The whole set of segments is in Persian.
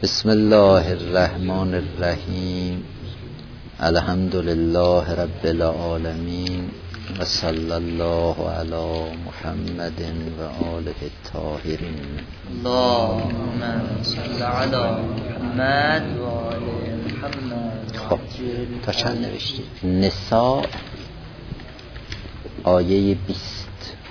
بسم الله الرحمن الرحیم. الحمد لله رب العالمین و صلی الله علی محمد و آله الطاهرین. اللهم صل علی محمد و آل محمد. خب تا چند نوشتی؟ نساء آیه 20.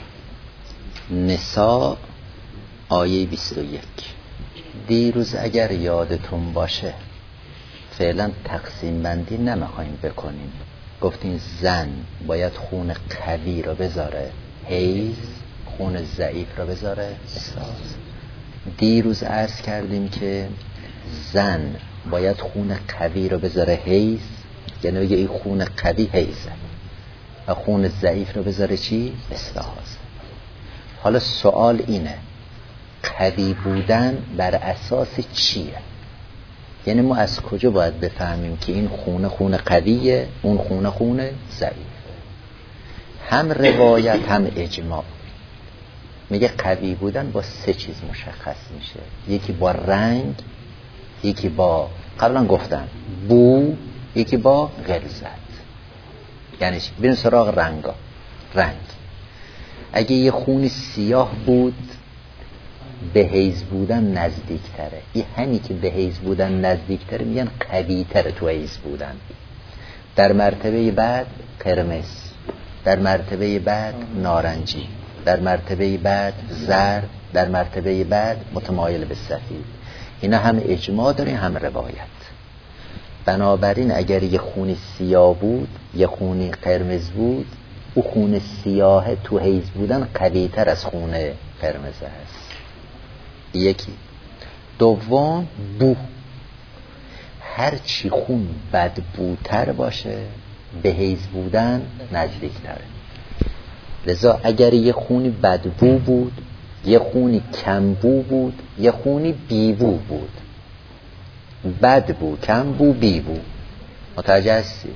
نساء آیه 21. دیروز اگر یادتون باشه فعلا تقسیم بندی نمیخوایم بکنیم. گفتین زن باید خون قوی رو بذاره حیض، خون ضعیف رو بذاره استحاضه. دیروز عرض کردیم که زن باید خون قوی رو بذاره حیض، یعنی بگه این خون قوی حیضه، و خون ضعیف رو بذاره چی؟ استحاضه. حالا سوال اینه قوی بودن بر اساس چیه؟ یعنی ما از کجا باید بفهمیم که این خون قویه، اون خون ضعیفه؟ هم روایت هم اجماع میگه قوی بودن با 3 چیز مشخص میشه. یکی با رنگ، یکی با قبلا گفتم بو، یکی با غلظت. یعنی چی؟ بریم سراغ رنگا. رنگ اگه یه خونی سیاه بود به حیض بودن نزدیک تره. یه همین که به حیض بودن نزدیک تره میگن قوی تره تو حیض بودن. در مرتبه بعد قرمز، در مرتبه بعد نارنجی، در مرتبه بعد زرد، در مرتبه بعد متمایل به سفید. اینا هم اجماع داره هم روایت. بنابراین اگر یه خونی سیاه بود یه خونی قرمز بود، او خون سیاه تو حیض بودن قوی تر از خون قرمز هست. یکی. دوم بو، هر چی خون بدبوتر باشه به حیض بودن نزدیک تره. لذا اگر یه خونی بدبو بود، یه خونی کمبو بود، یه خونی بیبو بود، بدبو، کمبو، بیبو، متوجه هستی؟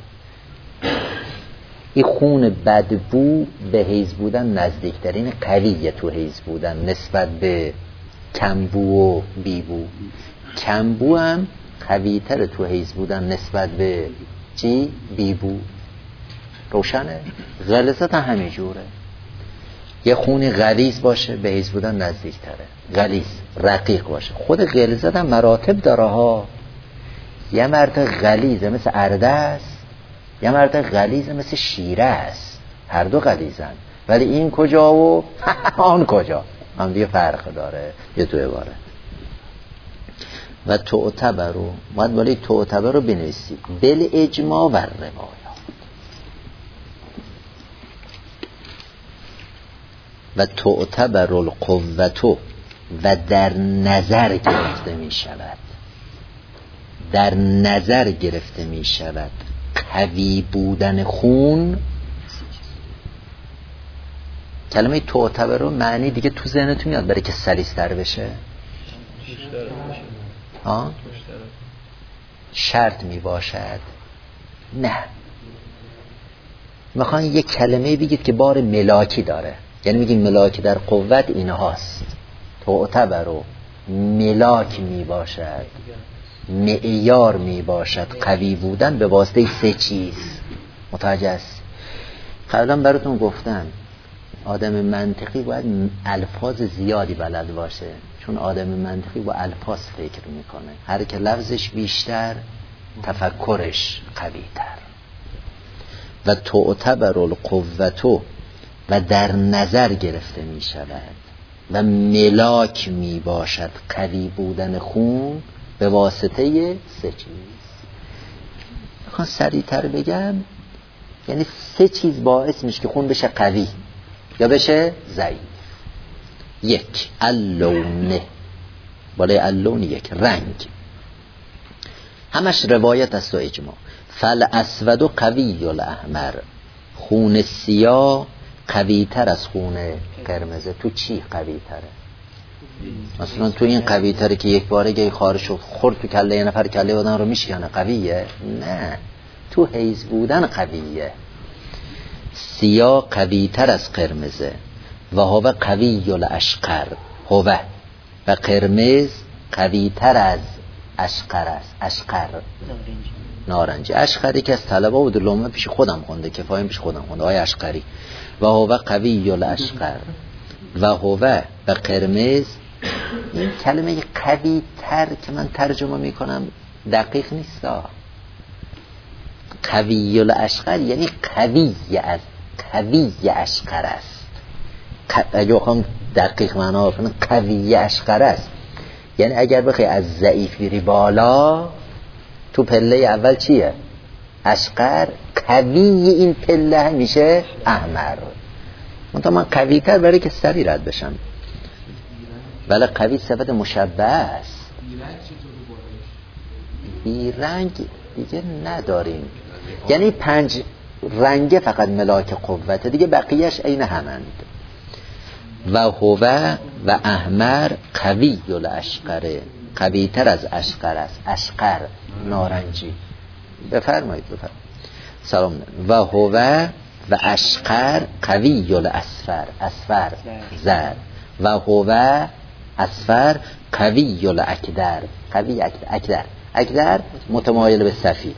این خون بدبو به حیض بودن نزدیک تره، این قویه تو حیض بودن نسبت به کمبو و بیبو. کمبو هم قوی تر تو حیض بودن نسبت به چی؟ بیبو. روشنه؟ غلظت هم همین جوره. یه خونی غلیظ باشه به حیض بودن نزدیک تره، غلیظ رقیق باشه. خود غلظت هم مراتب داره ها. یه مرتبه غلیظه مثل ارده است، یه مرتبه غلیظه مثل شیره است. هر دو غلیظن، ولی این کجا و آن کجا هم دیگه فرق داره. یه تو عباره و تعتبر رو باید ولی تعتبر رو بنویسی بل اجماع و روایات. و تعتبر القوة و در نظر گرفته می شود، در نظر گرفته می شود قوی بودن خون. کلمه تعتبر رو معنی دیگه تو ذهنتون میاد برای که سلیس‌تر بشه؟ ها؟ شرط می باشد؟ نه، میخوان یک کلمه بگید که بار ملاکی داره. یعنی میگیم ملاکی در قوت این هاست. تعتبر و ملاک می باشد، معیار می باشد قوی بودن به واسطه 3 چیز. متوجه است؟ قبلا براتون گفتم آدم منطقی باید الفاظ زیادی بلد باشه، چون آدم منطقی با الفاظ فکر میکنه. هر که لفظش بیشتر تفکرش قوی تر. و تعتبر القوة و در نظر گرفته می شود و ملاک می باشد قوی بودن خون به واسطه 3 چیز. میخوام سریع‌تر بگم، یعنی 3 چیز باعث میشه که خون بشه قوی یا بشه ضعیف. 1 اللون، بالای اللون 1 رنگ، همش روایت است و اجماع. فل اسود و قوی الاحمر، خون سیاه قوی تر از خون قرمزه. تو چی قوی تره؟ مثلا تو این قوی تره که یک باره گه خارش خورد تو کله یه نفر، کله آدم رو میشکنه، قویه؟ نه، تو حیض بودن قویه. سیاه قوی تر از قرمزه. و هو قوی الاشقر، هو و قرمز قوی تر از اشقر است. اشقر نارنجی. اشقری که از طلبه بود لومه پیش خودم خونده، کفایم پیش خودم خونده، آقای اشقری. و هو قوی الاشقر و هو و قرمز. این کلمه قوی تر که من ترجمه میکنم دقیق نیست. قوی الاشقر یعنی قوی از قوی اشقر است. اگه بخوام دقیق معنا کنم قوی اشقر است، یعنی اگر بخوای از ضعیف بری بالا، تو پله اول چیه؟ اشقر. قوی این پله همیشه احمر. من قوی تر برای که سری رد بشم، ولی قوی صفت مشبه است. بیرنگ دیگه نداریم، یعنی 5 رنگه فقط ملاک قوته دیگه، بقیهش عین همند. و هو و احمر قوی الاشقره، قوی تر از اشقر است. اشقر نارنجی. بفرمایید. سلام. و هو و اشقر قوی الاسفر، اسفر زرد. و هو اسفر قوی الاکدر، قوی اکدر. اکدر متمایل به سفید،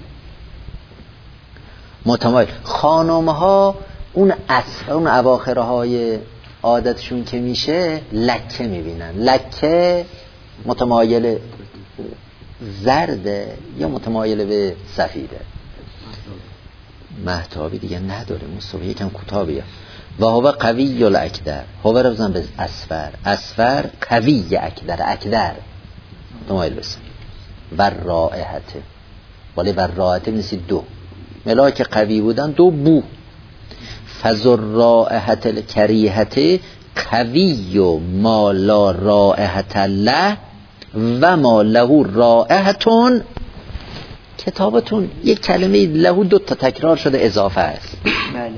متمایل. خانم‌ها اون اواخرهای عادتشون که میشه لکه میبینن. لکه متمایل زرده یا متمایل به سفیده. مهتابی دیگه نداره، مصطفی یکم کوتاهیه. و هو قوی الاکدر، هو رو بزن به اسفر. اسفر قوی اکدر، اکدر متمایل به سفید. و رائحته، ولی و رائحته نیست 2 ملاک قوی بودن 2 بو. فذر رائحت الکریهته قوی و ما لا رائحت له و ما له رائحتون. کتابتون یک کلمه له 2 تا تکرار شده اضافه است. بله.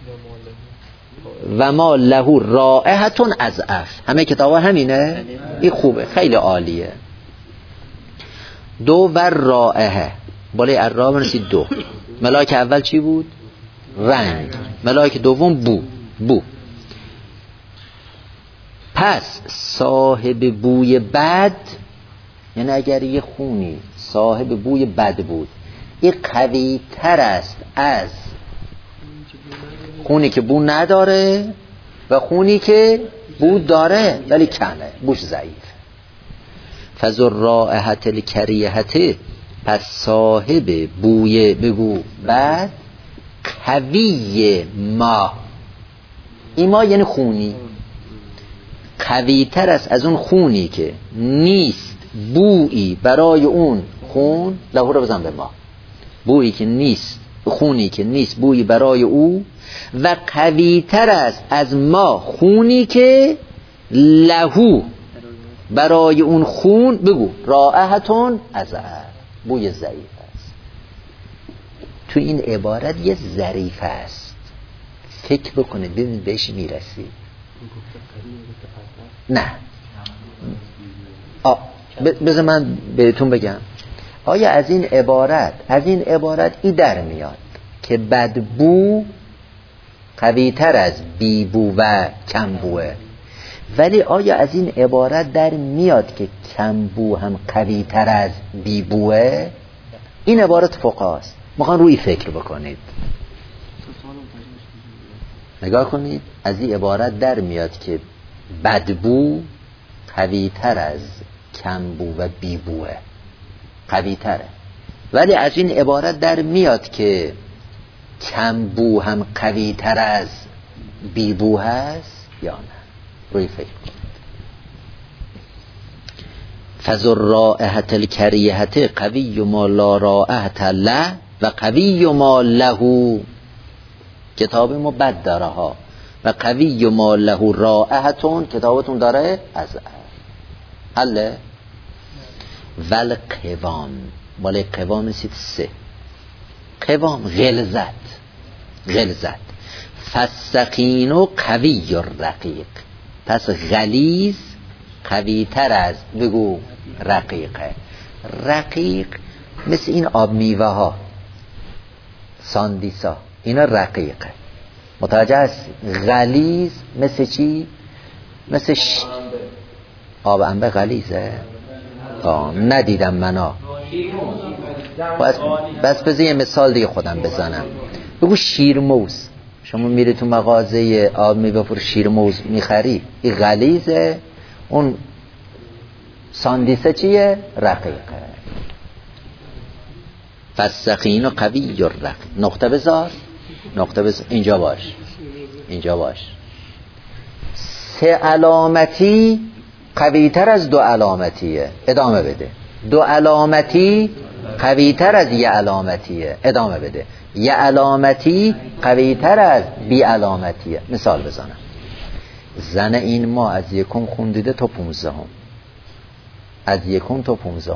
و ما له رائحتون از اف. همه کتابا همینه. این خوبه، خیلی عالیه. 2 و رائحه، بالای الرا رسید 2. ملاک اول چی بود؟ رنگ. ملاک دوم بو. پس صاحب بوی بد، یعنی اگر یه خونی صاحب بوی بد بود، این قوی تر است از خونی که بو نداره و خونی که بو داره ولی کمه، بوش ضعیف. فذر رائحت الکریهته، پس صاحب بوی بگو بد قوی ما. این ما یعنی خونی، قوی تر است از اون خونی که نیست بویی برای اون خون. لهو رو بزن به ما. بویی که نیست، خونی که نیست بویی برای او. و قوی تر است از ما خونی که لهو برای اون خون بگو رائحتون از بوی ضعیف است. تو این عبارت یه ظریف است، فکر بکنه ببین بهش میرسی. نه بذار من بهتون بگم. آیا از این عبارت ای در میاد که بدبو قوی تر از بیبو و کمبوه، ولی آیا از این عبارت در میاد که کمبو هم قوی تر از بیبوه؟ این عبارت فقهاست، میخوان روی فکر بکنید. نگاه کنید، از این عبارت در میاد که بدبو قوی تر از کمبو و بیبوه، قوی تره. ولی از این عبارت در میاد که کمبو هم قوی تر از بیبو هست یا نه؟ روی فکر کنید. فذر رائحت الکریهت قوی ما لا رائحت له و قوی ما له. کتاب ما بد داره ها. و قوی ما له رائحتون، کتابتون داره از حله. ول قوام، بالای قوام رسید 3. قوام غلظت. فسقین و قوی رقیق، پس غلیظ قوی تر از بگو رقیقه. رقیق مثل این آب میوه ها، ساندیسا، اینا رقیقه. متوجه هست؟ غلیظ مثل چی؟ مثل آب انبه غلیظه. ندیدم منا. بس بذار یه مثال دیگه خودم بزنم. بگو شیرموز، شما میری تو مغازه آب میوه فروش شیرموز میخری، این غلیظه، اون ساندیسه چیه؟ رقیقه. فالسخین قوی الرقیق. نقطه بذار اینجا باش، اینجا باش. 3 علامتی قوی تر از 2 علامتیه، ادامه بده. 2 علامتی قوی تر از 1 علامتیه، ادامه بده. 1 علامتی قوی تر از 2 علامتیه. مثال بزنم. زن این ما از 1 خوندیده تا 15، از 1 تا 15.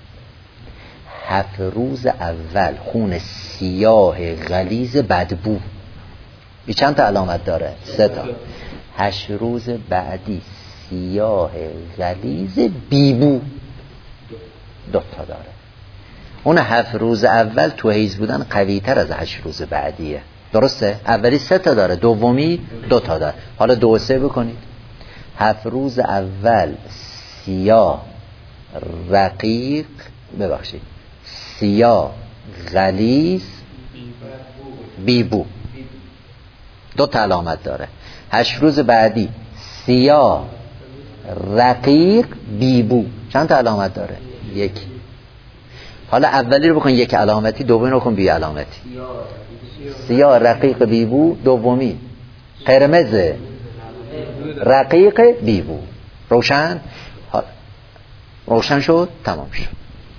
7 روز اول خون سیاه غلیظ بدبو، این چند تا علامت داره؟ 3 تا. 8 روز بعدی سیاه غلیظ بیبو، 2 تا داره. اون 7 روز اول تو حیض بودن قوی تر از 8 روز بعدیه، درسته؟ اولی 3 تا داره، دومی 2 تا داره. حالا 2 و 3 بکنید. 7 روز اول سیاه رقیق، ببخشید سیاه غلیظ بیبو، 2 تا علامت داره. 8 روز بعدی سیاه رقیق بیبو، چند تا علامت داره؟ 1. حالا اولی رو بکن 1 علامتی، دومی رو کن 2 علامتی. سیاه رقیق بیبو، دومی قرمز رقیق بیبو. روشن؟ روشن شد؟ تمام شد.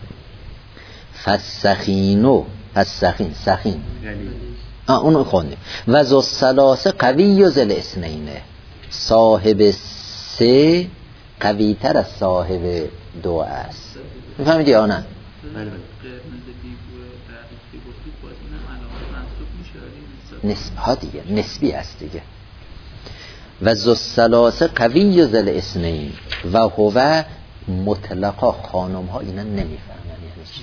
فالسخینو، فالسخین، سخین اونو خوندیم. و ذو الثلاثه قوی و ذل اثنینه، صاحب 3 قوی تر از صاحب 2 است. میفهمید یا نه؟ نسبها دیگه، نسبی است دیگه. و ذو الثلاثه قوی و ذل اثنین و هو مطلقا. خانم ها اینا نمیفهمن یعنی چی.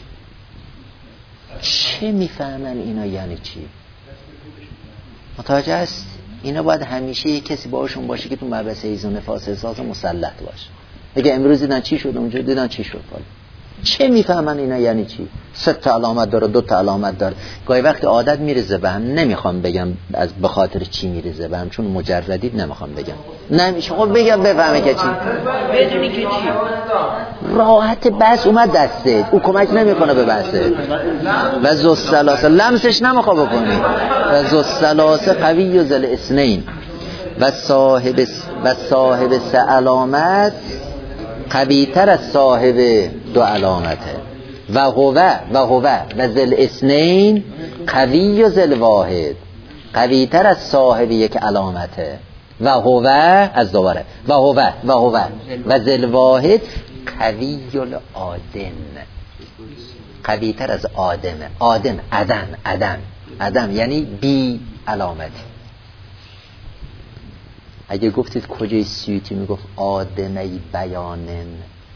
چه میفهمن اینا یعنی چی؟ متوجه است؟ اینا باید همیشه یک کسی باشون باشه که تو مبحث حیض و نفاس احساس مسلط باشه. اگه امروز دیدن چی شد، اونجا دیدن چی شد، چه میفهمن اینا یعنی چی؟ 3 تا علامت داره، 2 تا علامت داره. گاهی وقت عادت میریزه به هم، نمیخوام بگم از به خاطر چی میریزه به هم، چون مجردید نمیخوام بگم. نمیشه خب بگم بفهمه که چی، بدونی که چی. راحت بس اومد دسته، او کمک نمیکنه به بحثه. و ذو الثلاثه لمسش نمیخواد بکنی. و ذو الثلاثه قوی و ذل اثنین و صاحب 3 علامت قوی تر از صاحب 2 علامته. و هو و ذل اثنین قوی و ذل واحد، قوی تر از صاحب 1 علامته. و هو از دوباره و هو و ذل واحد قوی العادم، قوی تر از آدمه. آدم عدم یعنی بی علامتی. اگه گفتید کجای سیوطی میگفت آدمی بیانن،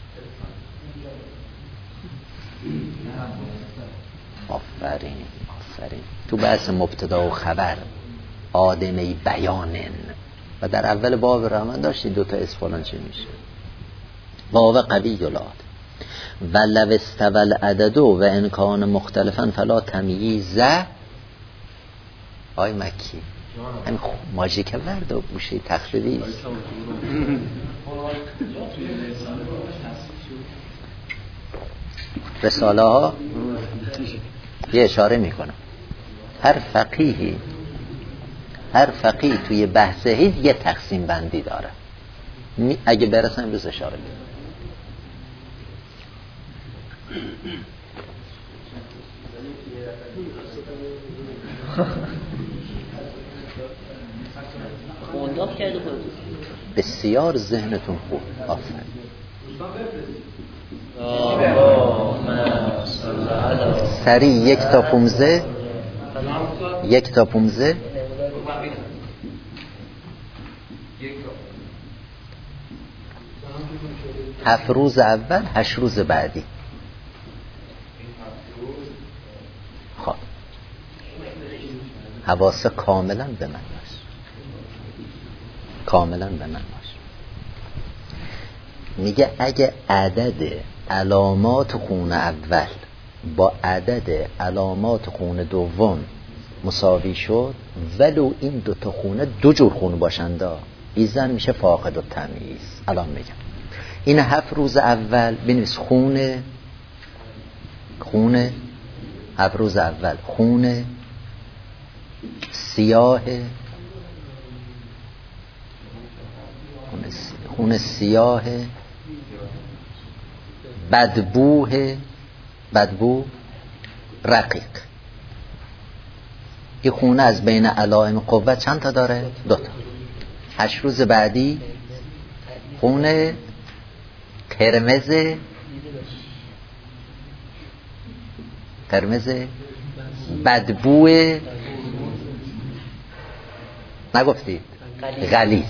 آفرین تو بحث مبتدا و خبر آدمی بیانن. و در اول باب رحمن داشتی 2 تا اسفلان چه میشه. باب قوی العادم و لو استوى العدد و ان کان مختلفا فلا تمییز. آی مکی همین ماژیک ورد و بوشه تخریبی است. رساله ها یه اشاره میکنم. هر فقیه توی بحث حیض یه تقسیم بندی داره. اگه برسن امروز اشاره میکنم. بسیار ذهنتون خوب. آفرین. سریع 1 تا 15 1 تا 15 7 روز اول 8 روز بعدی. خب حواس کاملا به من باش، کاملا به من باش. میگه اگه عدد علامات خون اول با عدد علامات خون دوم مساوی شد، ولو این دوتا خونه دو جور خون باشند، این زن میشه فاقد التمییز. الان میگم این 7 روز اول بنویس خون 7 روز اول خون سیاه، خون سیاه بدبو رقیق. این خونه از بین علائم قوت چند تا داره؟ 2 تا. 8 روز بعدی خون قرمز بدبو نگفتید؟ غلیظ.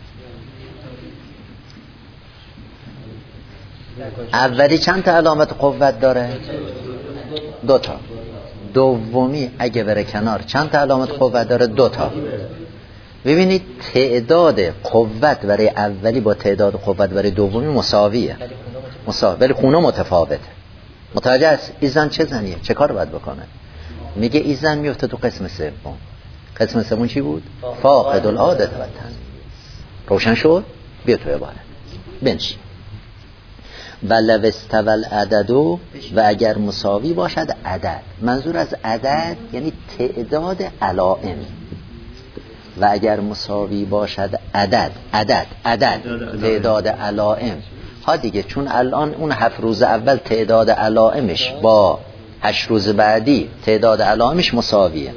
اولی چند تا علامت قوت داره؟ 2 تا. دومی اگه بره کنار چند تا علامت قوت داره؟ 2 تا. ببینید تعداد قوت برای اولی با تعداد قوت برای دومی مساویه، ولی خونه متفاوته. متوجه است؟ این زن چه زنیه؟ چه کار باید بکنه؟ میگه این زن میفته تو قسم سوم. قسم سوم چی بود؟ فاقد العادت و تمییز. روشن شد؟ بیا تو عبارت بنشین. ولو استوى العدد، و اگر مساوی باشد عدد. منظور از عدد یعنی تعداد علائم. و اگر مساوی باشد عدد تعداد علائم ها دیگه، چون الان اون 7 روز اول تعداد علائمش با 8 روز بعدی تعداد علائمش مساویه.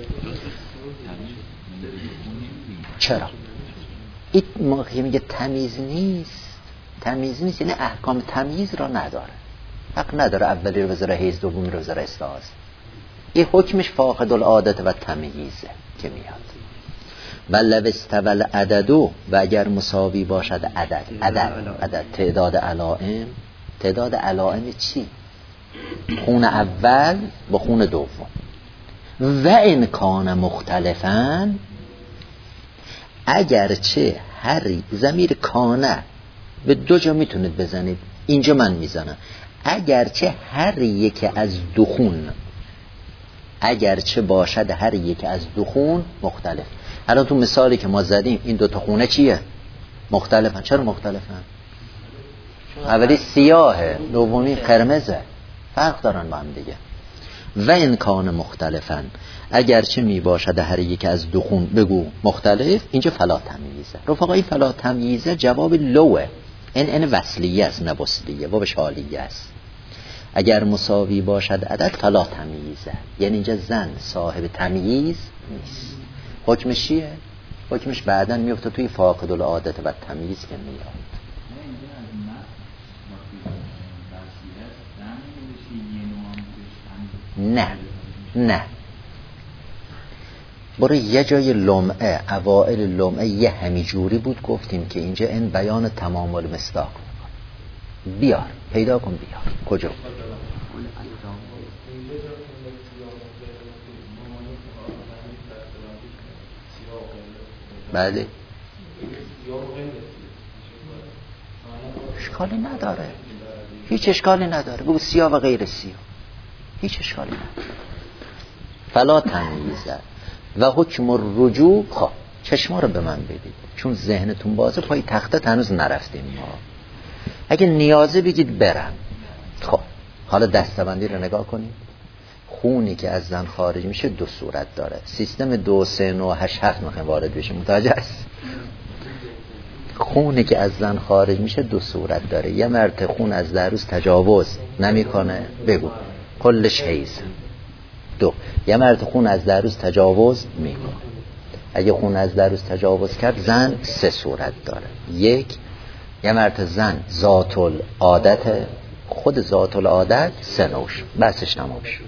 چرا؟ این موقعی میگه تمیز نیست یعنی احکام تمیز را نداره، حق نداره اولی رو بذاره حیض، دومی رو بذاره استحاضه. این حکمش فاقد العادت و تمییزه که میاد. ولو استوى العدد، و اگر مساوی باشد عدد تعداد علائم. تعداد علائم چی؟ خون اول با خون دوم. و ان کان مختلفاً، اگرچه هر ضمیر کانه به 2 جا میتونید بزنید، اینجا من میزنم. اگرچه هر یک از دو خون، اگرچه باشد هر یک از دو خون مختلف. الان تو مثالی که ما زدیم این 2 تا خونه چیه؟ مختلفن. چرا مختلفن؟ اولی سیاهه، دومی قرمزه، فرق دارن با هم دیگه. و ان کان مختلفن، اگرچه می باشد هر یک از دو خون بگو مختلف، اینجا فلا تمییزه. رفقا این فلا تمییزه جواب لوه، این وصلیه است نه وصلیه، و به شالیه است. اگر مساوی باشد عدد فلا تمییزه، یعنی اینجا زن صاحب تمییز نیست. حکمش چیه؟ حکمش بعداً میفته توی فاقد العادت و تمییز که میاد. نه برای یه جای لمعه، اوائل لمعه یه همیجوری بود، گفتیم که اینجا این بیان تمام المصداق. بیار پیدا کن، بیار کجا؟ بله اشکالی نداره، هیچ اشکالی نداره، بگو سیاه و غیر سیاه، هیچ اشکالی نداره. فلا تمییزه و حکم الرجوع. خب چشما رو به من بدید چون ذهنتون بازه، پای تخته هنوز نرفتیم ما. اگه نیازه بگید برم. خب حالا دستبندی رو نگاه کنید. خونی که از زن خارج میشه 2 صورت داره. سیستم 2 3 9 8 7 میخوایم وارد بشیم، متوجه است؟ خونی که از زن خارج میشه 2 صورت داره. یه مرد خون از دروس تجاوز نمیکنه، بگو کلش حیض. 2 یه مرد خون از دروس تجاوز میکنه. اگه خون از دروس تجاوز کرد زن 3 صورت داره. 1 یه مرد زن ذات العادت، خود ذات العادت 3 نوش، بسش نموش.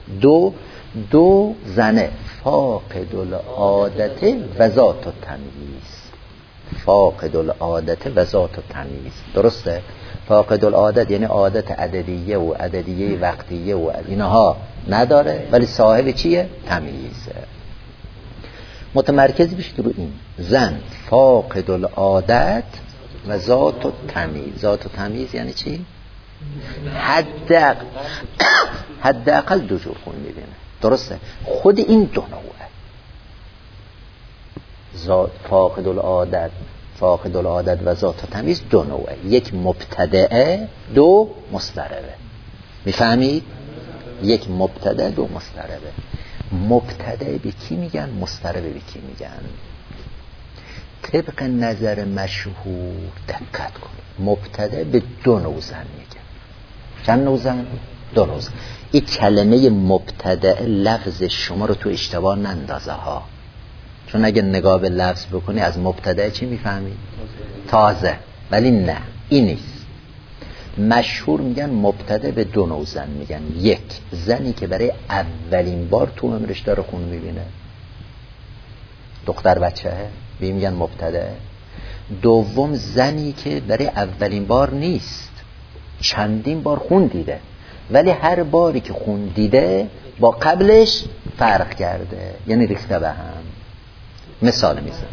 2 زنه فاقد العادت و ذات التمییز. فاقد العادت و ذات التمییز، درسته؟ فاقد العادت یعنی عادت عددیه و عددیه وقتیه و اینها نداره، ولی صاحب چیه؟ تمییزه. متمرکز بشید رو این زن فاقد العادت و ذات التمییز. ذات التمییز یعنی چی؟ حداقل 2 جور خون میبینه. درسته؟ خود این 2 نوعه، فاقد العادت و ذات و تمیز 2 نوعه، یک مبتدعه، 2 مضطربه. میفهمید؟ یک مبتدع، 2 مضطربه. مبتدع به کی میگن؟ مضطربه به کی میگن؟ طبق نظر مشهور دقت کن، مبتدع به 2 نوع زن میگن. چند نوع زن؟ 2 نوع زن. این کلمه مبتدع لفظ شما رو تو اشتباه نندازه ها، چون اگه نگاه به لفظ بکنی از مبتدع چی میفهمی؟ تازه. ولی نه، این نیست. مشهور میگن مبتدع به 2 نوع زن میگن. یک، زنی که برای اولین بار تو عمرش داره خون میبینه، دختر بچه‌ه، به میگن مبتدع. دوم، زنی که برای اولین بار نیست، چندین بار خون دیده، ولی هر باری که خون دیده با قبلش فرق کرده، یعنی ریخته به هم. مثال میزنم.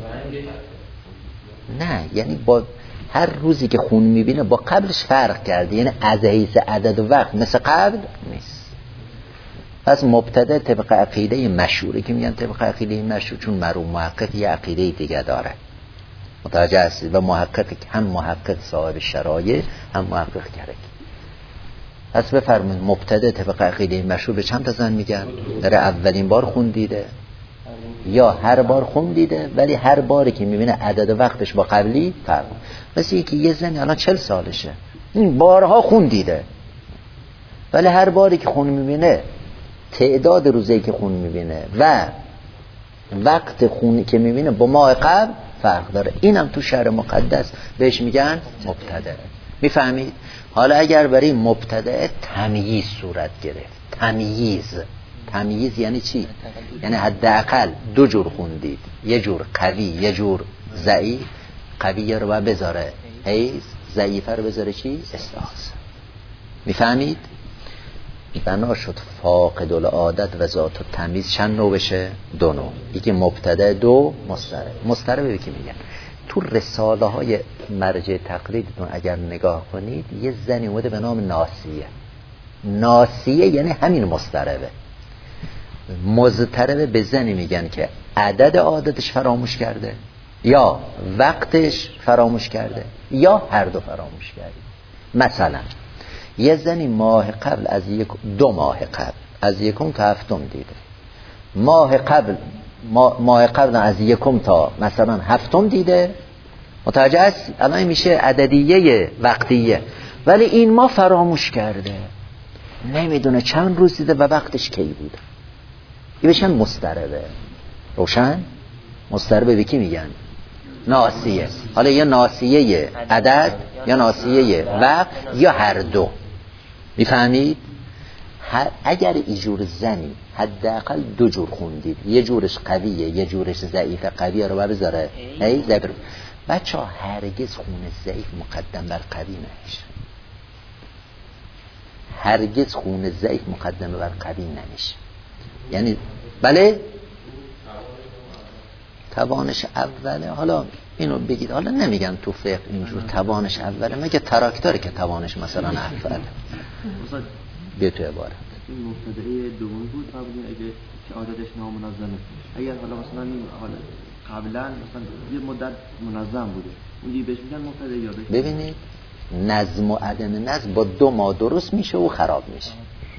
نه، یعنی با هر روزی که خون میبینه با قبلش فرق کرده، یعنی از حیث عدد و وقت مثل قبل نیست. پس مبتدع طبق عقیده مشهوره که میگن طبق عقیده مشهور، چون مرحوم محقق یه عقیده دیگه داره، متوجه هستید؟ و محقق هم محقق صاحب شرایع، هم محقق کرک. پس بفرمایید مبتدع طبق عقیده مشهور به چند تا زن میگن؟ داره اولین بار خون دیده یا هر بار خون دیده، ولی هر باری که میبینه عدد وقتش با قبلی فرق. مثل اینکه یه زنی الان 40 سالشه، این بارها خون دیده، ولی هر باری که خون میبینه تعداد روزی که خون میبینه و وقت خونی که میبینه با ماه قبل فرق داره. اینم تو شرع مقدس بهش میگن مبتدع. میفهمید؟ حالا اگر برای مبتدع تمییز صورت گرفت، تمییز یعنی چی؟ یعنی حداقل 2 جور خون دید، یه جور قوی، یه جور ضعیف. قوی رو باید بذاره حیض، ضعیفه رو بذاره چی؟ استحاضه. میفهمید؟ بنا شد فاقد العادت و ذات التمییز چند نوع بشه؟ 2 نوع. یکی مبتدع، 2 مضطرب. مضطرب به کی میگن؟ تو رساله های مرجع تقلیدتون اگر نگاه کنید یه زنی اومده به نام ناسیه یعنی همین مضطربه. مضطربه به زنی میگن که عدد عادتش فراموش کرده، یا وقتش فراموش کرده، یا هر دو فراموش کرده. مثلا یه زنی ماه قبل از 2 ماه قبل از 1 تا 7 دیده، ماه قبل از 1 تا مثلا 7 دیده، متوجه است؟ الان میشه عددیه وقتیه، ولی این ما فراموش کرده، نمیدونه چند روز دیده و وقتش کی بوده. این بهشن مضطربه. روشن؟ مضطربه به کی میگن؟ ناسیه. حالا یا ناسیه عدد یا ناسیه وقت یا هر دو. میفهمید؟ اگر ایجور زنی حداقل 2 جور خوندید، یه جورش قویه یه جورش ضعیفه، قویه رو بذاره ضعیف. بچه‌ها هرگز خون ضعیف مقدم بر قوی نمیشه، هرگز خون ضعیف مقدم بر قوی نمیشه. یعنی بله توانش اوله. حالا اینو بگید، حالا نمیگن تو فقه اینجور توانش اوله، مگه تراکتوره که توانش مثلا اوله. بیا تو عبارت این مبتدعه دوم بود قبلا، اگه که عادتش نامنظمه، اگر حالا مثلا این حالا قبلا مثلا یه مدت منظم بوده، اون بهش میگن مبتدع یا بهش؟ ببینید نظم و عدم نظم با 2 ماه درست میشه و خراب میشه.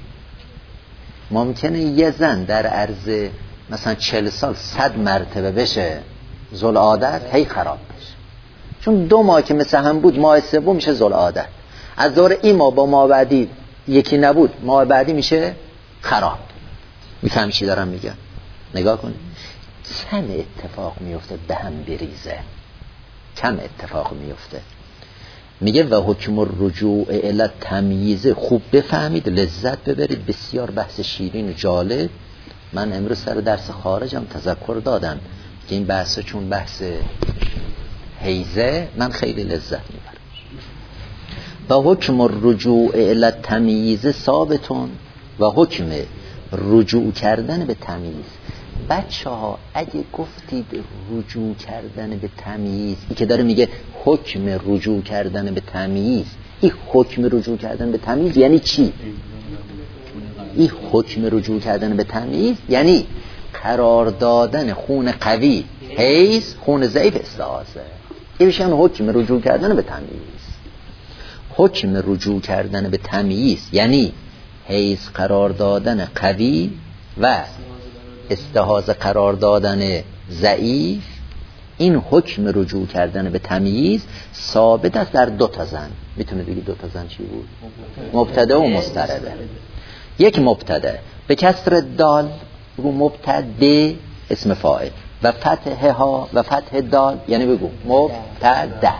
ممکنه یه زن در عرض مثلا 40 سال 100 مرتبه بشه ذوالعادت، هی خراب بشه، چون 2 ماه که مثل هم بود، ماه سوم میشه ذوالعادت، از دور این ماه با ماه بعدی یکی نبود، ماه بعدی میشه خراب. میفهمی چی دارم میگم؟ نگاه کن، کم اتفاق میفته به هم بریزه، کم اتفاق میفته. میگه و حکم الرجوع الی تمییز. خوب بفهمید، لذت ببرید، بسیار بحث شیرین و جالب. من امروز سر درس خارجم تذکر دادم که این بحث چون بحث حیزه من خیلی لذت میبرم. و حکم الرجوع الی تمییز ثابتون، و حکم رجوع کردن به تمییز. بچه ها اگه گفتید رجوع کردن به تمییز، این که داره میگه حکم رجوع کردن به تمییز، این حکم رجوع کردن به تمیز یعنی چی؟ این حکم رجوع کردن به تمیز یعنی قرار دادن خون قوی حیض، خون ضعیف استعاضه. این میشه حکم رجوع کردن به تمیز. حکم رجوع کردن به تمیز یعنی حیض قرار دادن قوی و استحاضه قرار دادن ضعیف. این حکم رجوع کردن به تمیز ثابت است در دو تا زن. میتونه بگی دو تا زن چی بود؟ مبتدا و مضطربه. یک مبتدا به کسر دال بگو مبتدا اسم فاعل و فتح ها و فتح دال یعنی بگو مبتدا.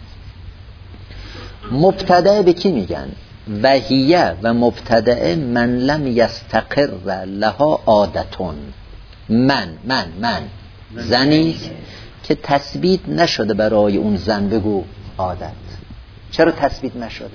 مبتدا به کی میگن؟ وحیه و مبتدا من لم یستقر لها عادتون. من زنی که تثبیت نشده برای اون زن بگو عادت. چرا تثبیت نشده؟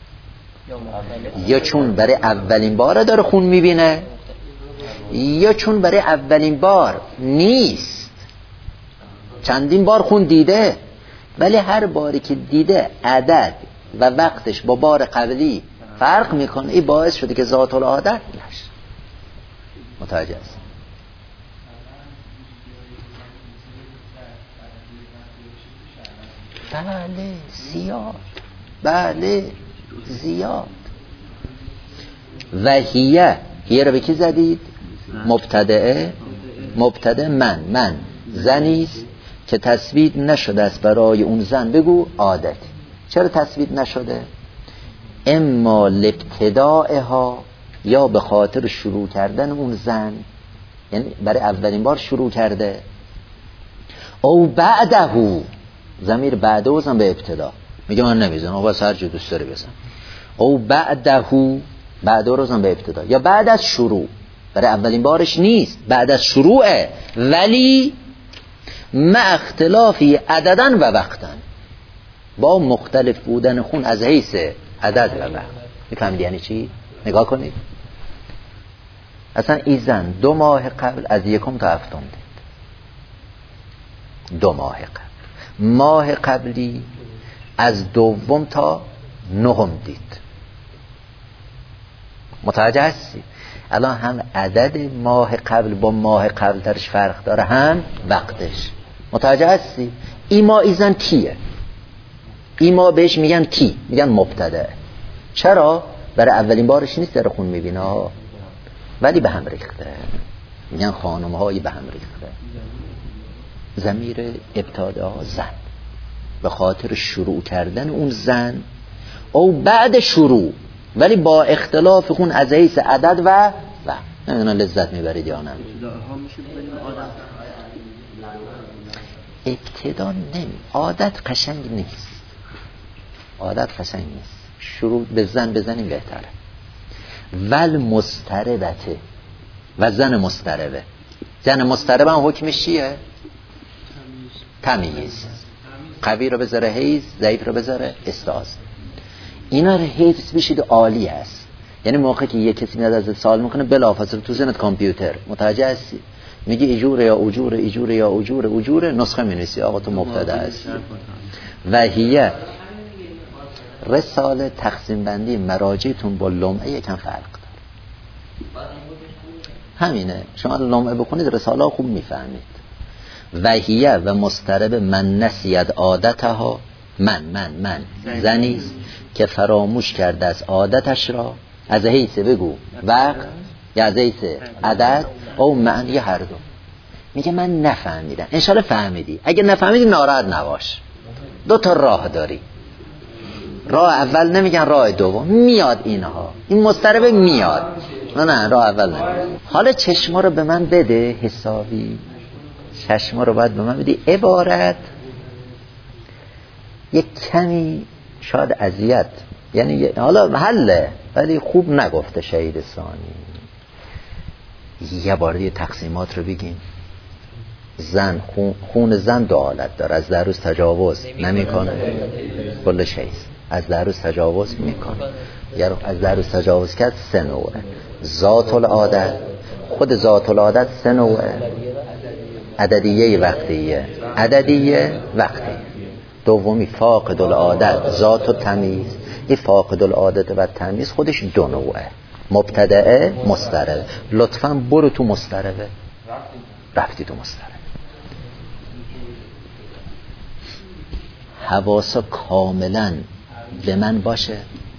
یا چون برای اولین بار داره خون میبینه یا چون برای اولین بار نیست. چندین بار خون دیده ولی هر باری که دیده عدد و وقتش با بار قبلی فرق میکنه. این باعث شده که ذات العادت نشه. متوجه است؟ بله زیاد، بله زیاد. وحیه رو به کی زدید؟ مبتدأ من زنیست که تثبیت نشده است برای اون زن بگو عادت. چرا تثبیت نشده؟ اما لابتداءها یا به خاطر شروع کردن اون زن، یعنی برای اولین بار شروع کرده، او بعده، ضمیر بعده بزن به ابتدا. میگه من نمیزنم واسه هر جو دوست داری بزن. او بعده رو بزن به ابتدا یا بعد از شروع. برای اولین بارش نیست، بعد از شروعه، ولی مع اختلافی عددن و وقتن، با مختلف بودن خون از حیث عدد و وقت. میفهمید یعنی چی؟ نگاه کنید. اصلا این زن 2 ماه قبل از 1 تا 7 دید. 2 ماه قبل. ماه قبلی از 2 تا 9 دید. متوجه هستی؟ الان هم عدد ماه قبل با ماه قبل درش فرق داره، هم وقتش. متوجه هستی؟ ایما ایزن تیه. ایما بهش میگن تی، میگن مبتدأ. چرا؟ برای اولین بارش نیست داره خون میبینه، ولی به هم ریخته. میگن خانم هایی به هم ریخته. ضمیر ابتدا زن، به خاطر شروع کردن اون زن او بعد شروع، ولی با اختلاف خون از حیث عدد و نمیدونم لذت میبرید یا نه. ابتدا عادت قشنگ نیست. عادت قشنگ نیست. شروع به زن بزنیم بهتره. ول مضطربته و زن مضطربه. زن مضطربه هم حکمش چیه؟ تمییز. قوی رو بذاره حیض، ضعیف رو بذاره استاذ. اینا رو حفظ بشید عالی است. یعنی موقعی که یه کسی میاد از سوال میکنه بلافاصله تو ذهنت کامپیوتر متوجه هستی، میگی اجوره یا اجوره، اجوره یا اجوره، اجوره نسخه مینویسی. آقا تو مبتدا هستی. وحیه رساله تقسیم بندی مراجعتون با لمعه یکم فرق داره. همینه. شما لمعه بکنید رساله ها خوب میفهمید. وحیه و مضطرب من نسید عادتها. من زنیست که فراموش کرده از عادتش را، از حیث بگو وقت یا از حیث عدد او معنی هر دو. میگه من نفهمیدم. انشالله فهمیدی. اگه نفهمیدی ناراحت نباش. 2 تا راه داری. راه اول نمیگن، راه دوم میاد. اینها این مضطرب میاد. نه راه اول نمیگن. حالا چشما رو به من بده حسابی. چشما رو باید به من بدی. عبارت یک کمی شاید اذیت، یعنی حالا حله ولی خوب نگفته شهید ثانی. یه بار دیگه تقسیمات رو بگیم. زن خون زن 2 حالت داره. از 10 روز تجاوز نمیکنه، کلش حیض. از 10 روز تجاوز میکنه، یا از 10 روز تجاوز کرد 3 نوعه. ذات العادت، خود ذات العادت 3 نوعه. عددیه وقتیه، عددیه وقتیه. دومی فاقد العادت ذات و تمیز. این فاقد العادت و تمیز خودش دو نوعه، مبتدعه، مضطربه. لطفاً برو تو مضطربه. رفتی تو مضطربه. حواسا کاملا به من باشه.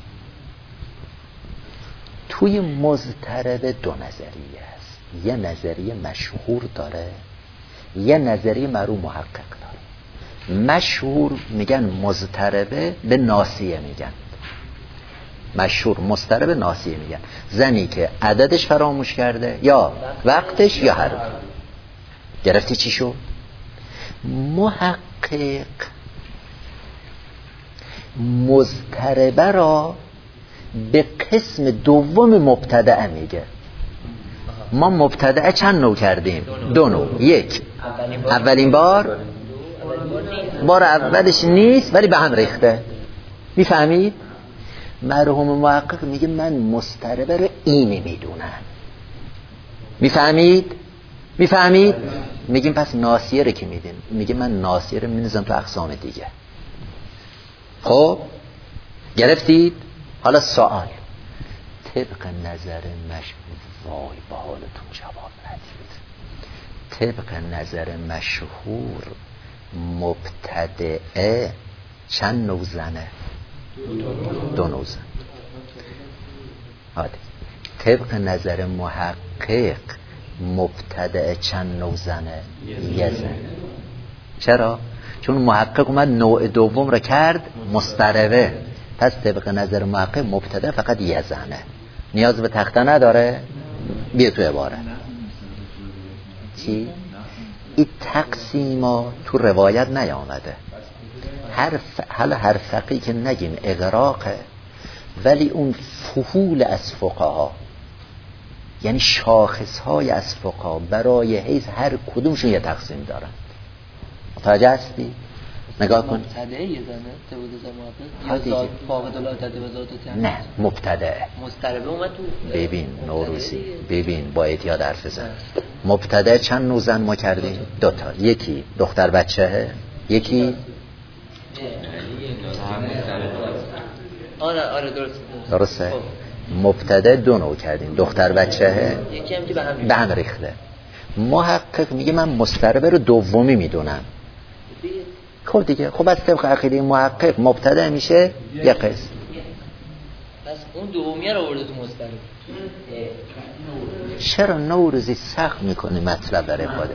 توی مضطربه دو نظریه هست، یه نظریه مشهور داره، یه نظریه معروف محقق داره. مشهور میگن مضطربه به ناسیه میگن، مشهور مضطربه ناسیه میگن، زنی که عددش فراموش کرده یا وقتش یا هر دو. گرفتی چی شو؟ محقق مضطربه را به قسم دوم مبتدعه میگه. ما مبتدعه چند نوع کردیم؟ دو نوع. یک، اولین بار اولش نیست ولی به هم ریخته. میفهمید؟ مرحوم محقق میگه من مضطربه رو اینی میدونم. میفهمید؟ میگیم پس ناسیه رو که میدین. میگه من ناسیه رو می‌نویسم تو اقسام دیگه. خب گرفتید؟ حالا سوال طبق نظر مشهور، وای با حالتون جواب ندید، طبق نظر مشهور مبتدعه چند نوع زنه؟ دو نوع زن. طبق نظر محقق مبتدعه چند نوع زنه؟ یه زن. چرا؟ چون محقق اومد نوع دوم رو کرد مضطربه، پس طبق نظر محقق مبتدع فقط یه زنه، نیاز به تخته نداره. بیا تو عباره چی؟ این تقسیما تو روایت نیامده. هر فقیه که نگیم اغراقه، ولی اون فحول از فقها، یعنی شاخصهای از فقها برای حیث هر کدومشون یه تقسیم دارن. متوجه هستی؟ نگاه کن. مبتدعه یه زنه تبود زمانه یا فاقد العادت و ذات تمیز؟ نه مبتدعه. مضطربه اومد تو. ببین نوروزی، ببین با احتیاط حرف بزن. مبتدعه چند نوع زن ما کردیم؟ دوتا. یکی دختر بچهه، یکی آره درسته. مبتدع دو نوع کردیم، دختر بچهه، یکی هم که به هم ریخته. محقق میگه من مضطربه رو دومی میدونم. خب دیگه، خب از طبق عقیده محقق مبتدع میشه یه قسم. پس اون دومیه رو آورده تو مضطرب. چرا نوروزی سخت میکنی مطلب در افاده؟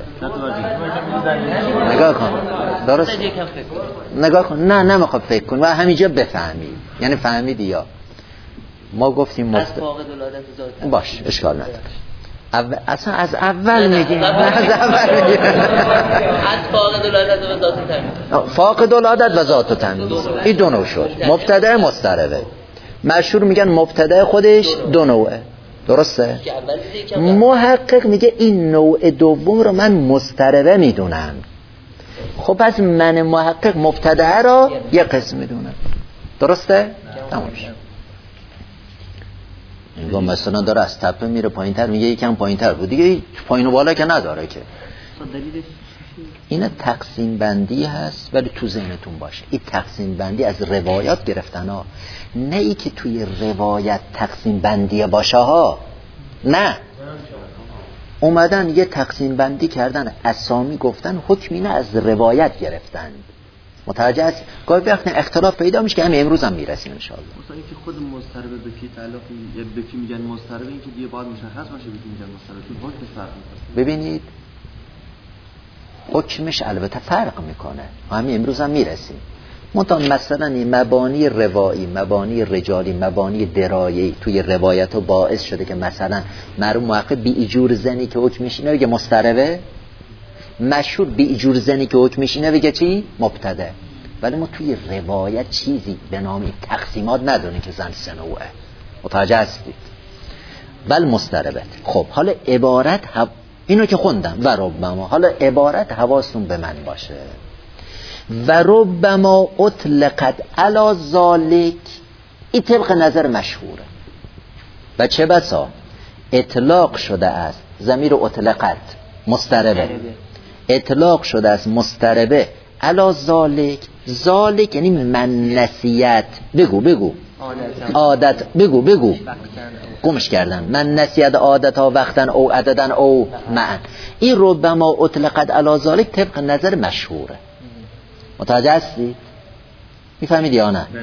نگاه کن درست؟ نگاه کن. نه نمیخواد فکر کن و همینجا بفهمی. یعنی فهمیدی یا ما گفتیم مبتدع باش، اشکال نداره. اصلا از اول میگیم. از فاقد العادت و ذات تمیز. فاقد العادت و ذات تمیز این دو نوع شد. مبتدع مضطربه. مشهور میگن مبتدع خودش دو نوعه. درسته؟ محقق میگه این نوع دوم رو من مضطربه میدونم. خب از من محقق مبتدع رو یه قسم میدونم. درسته؟ تمام شد. انگار مثلا داره از تپه میره پایین تر، میگه یکم پایین تر بود دیگه، پایین و بالا که نداره که. این تقسیم بندی هست ولی تو ذهنتون باشه این تقسیم بندی از روایات گرفتن ها، نه ای که توی روایت تقسیم بندی باشه ها. نه اومدن یه تقسیم بندی کردن، اسامی گفتن، حکمی نه از روایت گرفتن. متوجه است؟ گاهی وقت اختلاف پیدا میشه که همین امروز هم میرسیم ان شاء الله. مثلا اینکه خود مضطرب به کی تعلق یا به کی میگن مضطرب، این که دیگه باید مشخص باشه به کی میگن مضطرب، چون حکم فرق میکنه. ببینید حکمش البته فرق میکنه، همین امروز هم میرسیم. مثلا این مبانی روایی، مبانی رجالی، مبانی درایی توی روایت ها باعث شده که مثلا مرحوم محقق بی ایجور زنی که حکمش اینه بگه مضطربه، مشهور بی ایجور زنی که حکمش اینه بگه چی؟ مبتدع. ولی ما توی روایت چیزی به نام تقسیمات نداریم که زن سه نوعه. متوجه هستید؟ بل مضطربه. خب حالا عبارت اینو که خوندم و ربما، حالا عبارت حواستون به من باشه. و ربما اطلقت علی ذالک، این طبق نظر مشهوره و چه بسا اطلاق شده است ضمیر اطلقت مضطربه، اطلاق شده است مضطربه علی ذالک. ذالک یعنی من نسیت. بگو عادت بگو گمش کردن. من نسید عادتا وقتن او عددن او معن. این ربما اطلقت علی ذالک طبق نظر مشهوره. متوجه هستی؟ میفهمید یا نه؟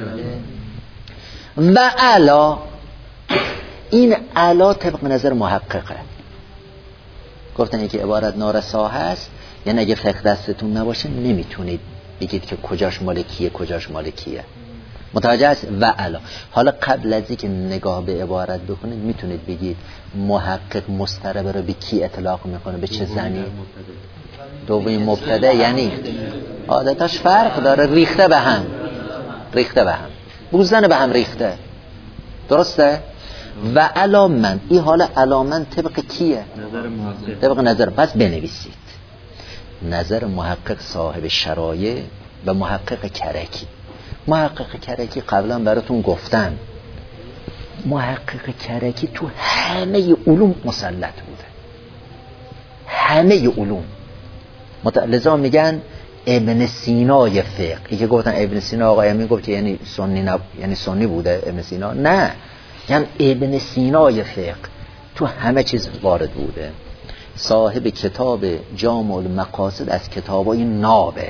و علا، این علا طبق نظر محققه. گفتن یکی عبارت نارسا هست، یعنی اگه فقه دستتون نباشه نمیتونید بگید که کجاش مال کیه کجاش مال کیه. متوجه هست؟ و علا. حالا قبل از اینکه نگاه به عبارت بکنید میتونید بگید محقق مضطرب رو به کی اطلاق میکنه، به چه زنی؟ دومی مبتدا، یعنی عادتاش فرق داره، ریخته به هم بوزن به هم ریخته. درسته؟ و علامن، این حالا علامن طبق کیه؟ طبق نظر. پس بنویسید نظر محقق صاحب شرایع و محقق کرکی. محقق کرکی قبلا براتون گفتم، محقق کرکی تو همه علوم مسلط بوده، همه علوم. لذا میگن ابن سینای فقه. این که گفتن ابن سینا آقای همین گفت که یعنی سنی یعنی سنی بوده ابن سینا، نه، یعنی ابن سینای فقه تو همه چیز وارد بوده. صاحب کتاب جامع المقاصد از کتابای ناب.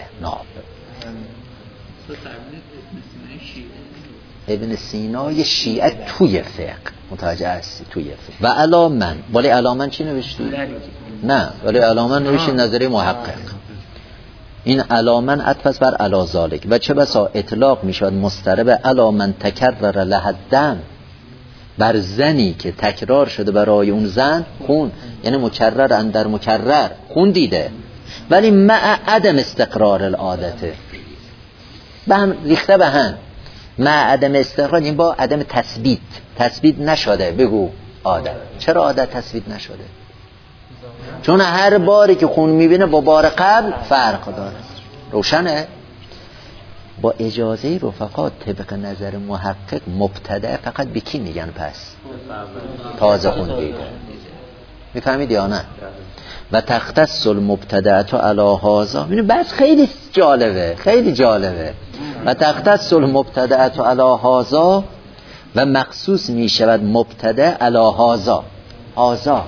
ابن سینای شیعه توی فقه. متوجه هستی؟ توی فقه. و علامن، ولی علامن چی نوشتی؟ نه، ولی علامن نوشتی نظری محقق. این علامن عطف بر علی ذالک و چه بسا اطلاق میشود مضطرب علامن تکرر لحدم، بر زنی که تکرار شده برای اون زن خون، یعنی مکرر اندر مکرر خون دیده، ولی مع عدم استقرار العادته، به هم ریخته به هم. مع عدم استقرار این با عدم تثبیت نشده. بگو عادت. چرا عادت تثبیت نشده؟ چون هر باری که خون میبینه با بار قبل فرق داره. روشنه؟ با اجازه رفقا طبق نظر محقق مبتدع فقط به کی میگن؟ پس تازه خون دیده. میفهمید یا نه؟ و تختص المبتدعة علی هذا. ببین بس خیلی جالبه. و تختص المبتدعة علی هذا و مخصوص میشود مبتدع علی هذا.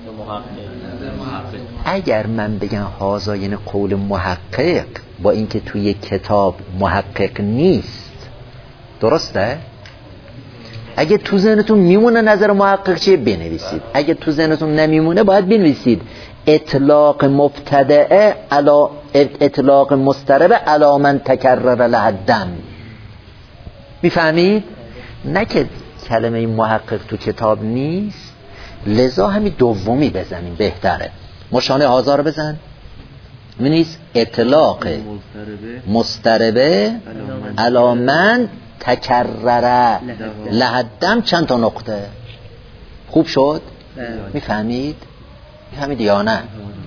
اگر من بگم هذا یعنی قول محقق، با اینکه توی کتاب محقق نیست، درسته؟ اگه تو ذهنتون میمونه نظر محقق چیه بنویسید، اگه تو ذهنتون نمیمونه باید بنویسید اطلاق مبتدعه علی اطلاق مضطرب علی من تکرر لحدم. میفهمید؟ نه که کلمه محقق تو کتاب نیست، لذا همین دومی بزنیم بهتره. مشانه هازا رو بزن. می‌نویس اطلاق مضطربه علی من تکرر لحدم چند تا نقطه. خوب شد؟ میفهمید یا نه؟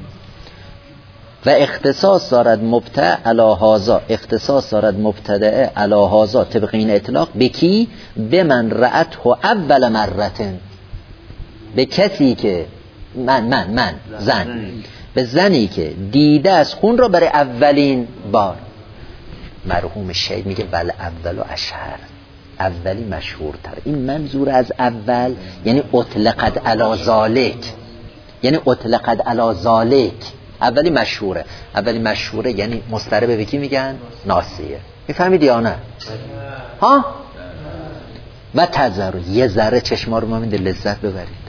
و اختصاص دارد مبتدع علی هذا، اختصاص دارد مبتدع علی هذا طبق این اطلاق به کی؟ به من رأته اول مرتن، به کسی که من زن، به زنی که دیده از خون را برای اولین بار. مرحوم شیخ میگه ول اول و اشهر، اولی مشهورتر. این منظور از اول یعنی اطلقت علی ذالک، یعنی اطلقت علی ذالک. اولی مشهوره یعنی مضطرب به کی میگن؟ ناسیه. میفهمید یا نه؟ ها؟ و تذر، یه ذره چشما رو مامید لذت ببرید،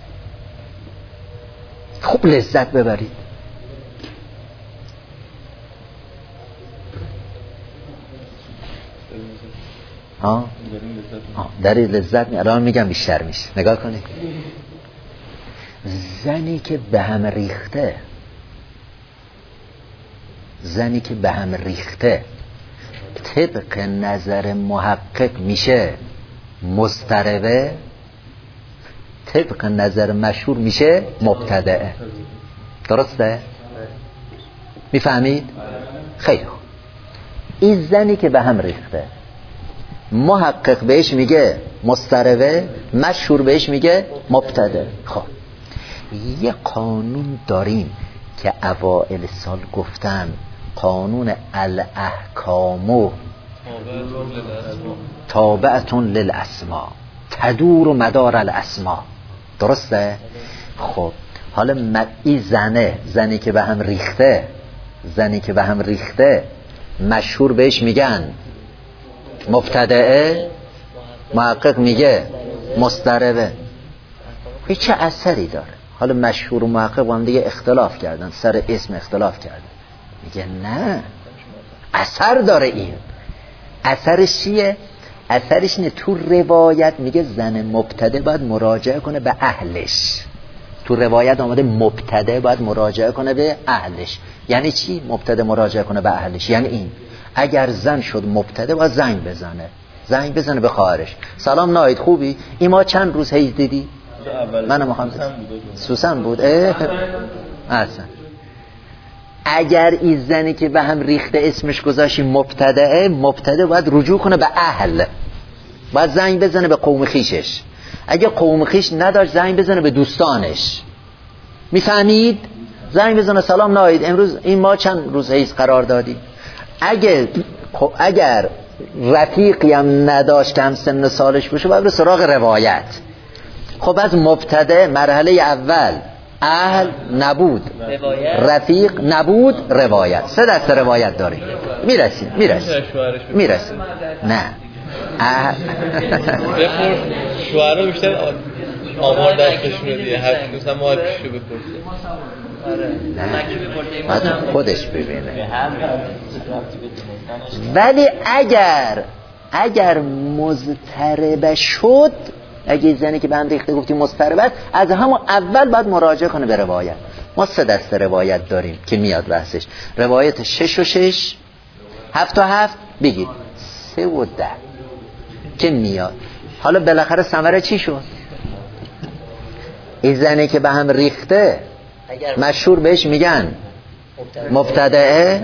خوب لذت ببرید. داری لذت می الان میگم بیشتر میشه. نگاه کنید، زنی که به هم ریخته طبق نظر محقق میشه مضطربه، طبق نظر مشهور میشه مبتدعه. درسته؟ میفهمید؟ خیلی خوب. این زنی که به هم ریخته محقق بهش میگه مضطربه، مشهور بهش میگه مبتدع. خب یه قانون داریم که اوائل سال گفتم، قانون الاحکام تابعتون للاسما، تدور مدار الاسما. درسته؟ خب حالا این زنی که به هم ریخته مشهور بهش میگن مبتدعه، محقق میگه مضطربه. این چه اثری داره؟ حالا مشهور و محقق با هم دیگه اختلاف کردن، سر اسم اختلاف کردن. میگه نه، اثر داره. این اثرش چیه؟ اثرش اینه تو روایت میگه زن مبتدع باید مراجعه کنه به اهلش. تو روایت آمده مبتدع باید مراجعه کنه به اهلش. یعنی چی مبتدع مراجعه کنه به اهلش؟ یعنی این اگر زن شد مبتدع باید زنگ بزنه به خواهرش. سلام ناید خوبی؟ این ما چند روز حیض دیدی؟ منم میخوام سوسن بود. اصلا اگر این زنی که به هم ریخته اسمش گذاشی مبتدع باید رجوع کنه به اهل، باید زنگ بزنه به قوم خیشش. اگه قوم خیش نداشت زنگ بزنه به دوستانش. میفهمید؟ زنگ بزنه سلام ناید امروز این ما چند روز حیض قرار دادی. اگر رفیقی هم نداشت که هم سن سالش باشه باید سراغ روایت. خب از مبتدع مرحله اول اهل نبود، رفیق نبود، روایت. 3 دسته روایت داریم. میرسیم نه شوهرها بیشتر آمار دستشون رو دیگه، هر چیز هم ما پیشو بپرسه. باید خودش ببینه. ولی اگر مضطرب شد، اگه زنی که به هم ریخته گفتیم مضطرب است، از همون اول باید مراجعه کنه به روایت. ما 3 دسته روایت داریم که میاد بحثش. روایت 6 و 6، 7 و 7 بگید 3 و 10 که میاد. حالا بالاخره ثمره چی شد؟ این زنی که به هم ریخته مشهور بهش میگن مبتدعه.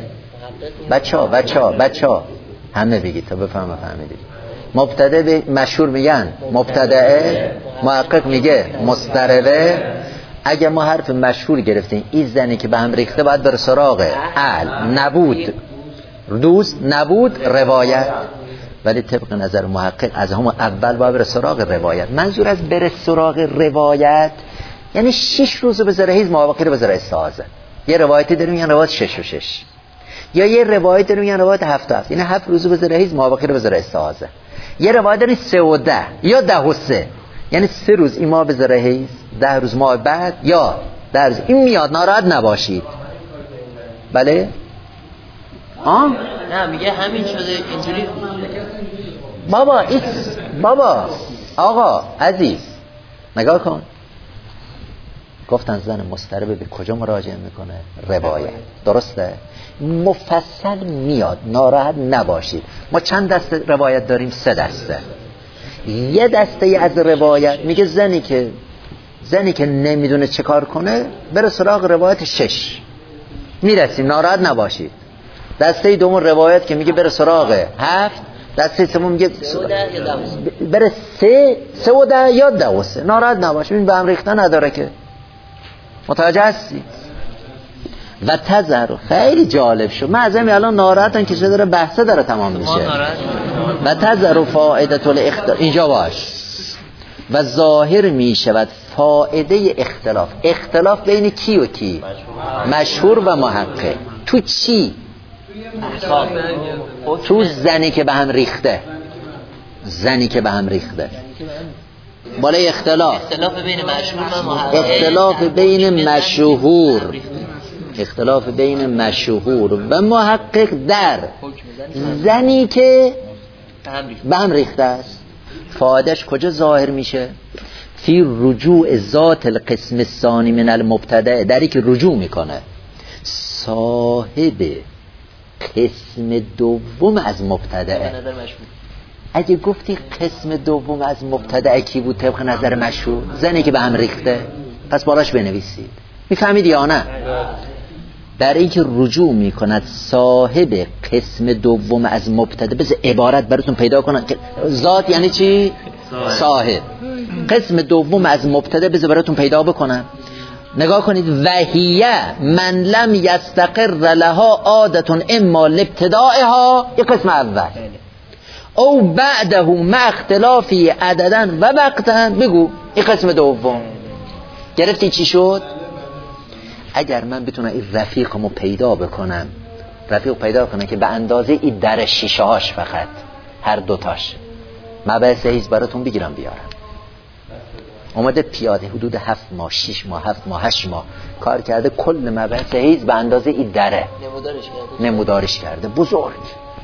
بچه ها همه بگید تا فهمیدید. مبتدع مشهور میگن مبتدعه، محقق میگه مضطربه. اگه ما حرف مشهور گرفتیم این زنی که به هم ریخته باید بر سراغ اهل نبود، دوست نبود، روایت. ولی طبق نظر محقق از همون اول باید بر سراغ روایت. منظور از بر سراغ روایت یعنی 6 روز بذاره حیض، موافقی رو بذاره استعاذه. یه روایتی داریم میگن روایت 6 و 6، یا یه روایت داریم میگن روایت 7 و 7. یعنی 7 روز بذاره حیض، موافقی رو بذاره استعاذه. یه روایت داریم 3 و 10 یا 10 و 3، یعنی 3 روز این ماه بذاره حیض، 10 روز ماه بعد، یا 10 روز این میاد. ناراحت نباشید. بله؟ نه میگه همین شده اینجوری. بابا آقا عزیز نگاه کن، گفتن زن مضطربه به کجا مراجعه میکنه؟ روایت. درسته؟ مفصل میاد، ناراحت نباشید. ما چند دسته روایت داریم؟ 3 دسته. یه دسته از روایت میگه زنی که نمیدونه چه کار کنه بره سراغ روایت 6. میرسیم، ناراحت نباشید. دسته دوم روایت که میگه بره سراغ 7. دسته سوم میگه بره 3 و 10 یا 10 و 3. ناراحت نباشید، این به هم ریختن نداره که. متوجه هستی؟ و تذر خیلی جالب شد. من از همین الان ناراحتم که چه داره بحثه داره تمام میشه. و تذر فائدة الاختلاف اینجا باش. و ظاهر میشود فائده اختلاف بین کی و کی؟ مشهور و محقق. تو چی؟ تو زنی که به هم ریخته. بالای اختلاف بین مشهور و محقق در زنی که به هم ریخته است. فایدهش کجا ظاهر میشه؟ فی رجوع ذات القسم الثانی من المبتدع، دری که رجوع میکنه صاحب قسم دوم از مبتدعه. اگه گفتی قسم دوم از مبتدع کی بود طبق نظر مشهور؟ زنی که به هم ریخته. پس بالاش بنویسید. میفهمید یا نه؟ در این که رجوع میکند صاحب قسم دوم از مبتدع. بذار عبارت براتون پیدا کنم که ذات یعنی چی؟ صاحب قسم دوم از مبتدع. بذار براتون پیدا بکنم. نگاه کنید. وحیه من لم یستقر لها عادتون اما لابتدائها، یک قسم اول. او بعده مع اختلافی عددا و وقتا. بگو این قسم دوم گرفتی چی شد؟ اگر من بتونم این رفیقمو پیدا بکنم که به اندازه این در شیشه هاش فقط هر دوتاش مبحث حیز براتون بگیرم بیارم، اومده پیاده حدود 7 ماه 6 ماه 7 ماه 8 ماه کار کرده، کل مبحث حیز به اندازه این دره نمودارش کرده بزرگ.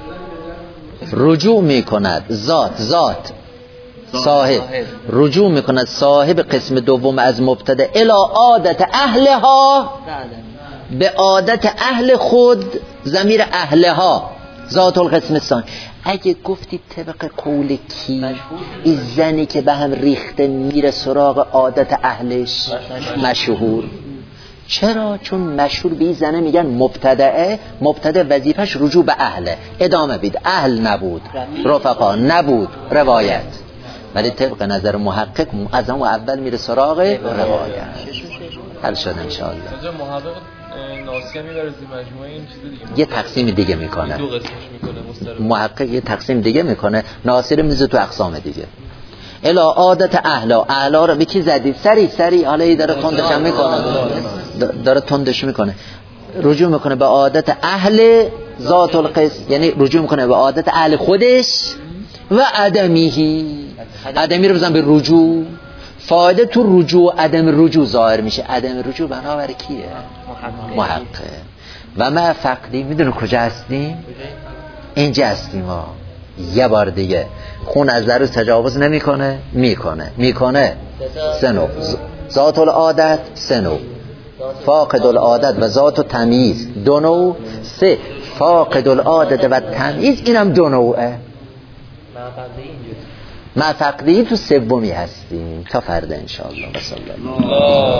رجوع میکند ذات صاحب رجوع میکند صاحب قسم دوم از مبتدا الی عادت اهلها، به عادت اهل خود، ضمیر اهلها ذات القسم ثانی. اگه گفتی طبق قول کی این زنی که به هم ریخته میره سراغ عادت اهلش مشهور. چرا؟ چون مشهور به این زنه میگن مبتدعه، مبتدع وظیفش رجوع به اهله، ادامه بید، اهل نبود، رفقا نبود، روایت. ولی طبق نظر محقق از اون اول میره سراغ روایت. حل شد انشاءالله. محقق ناسیه میبره زی مجموعه این چیز دیگه، یه تقسیم دیگه میکنه، دو قسمش میکنه محقق یه تقسیم دیگه میکنه، ناصر میزه تو اقسام دیگه. الا عادت اهلا رو به کی زدید؟ سری حالا ای داره تندش میکنه، رجوع میکنه به عادت اهل ذات القسم، یعنی رجوع میکنه به عادت اهل خودش و عدمی رو بزن به رجوع. فایده تو رجوع عدم رجوع ظاهر میشه. عدم رجوع بنابر کیه؟ محقق. و ما فقدی میدونه کجا هستیم؟ اینجا هستیم ها. یه بار دیگه خون از ضرور تجاوز نمیکنه، میکنه سنو ذات العادت، سنو فاقد العادت و ذات التمییز، دو نوع. سه فاقد العادت و تمییز، اینم دو نوعه. ما فقدی تو سومی هستیم. تا فردا انشاءالله. بسم الله.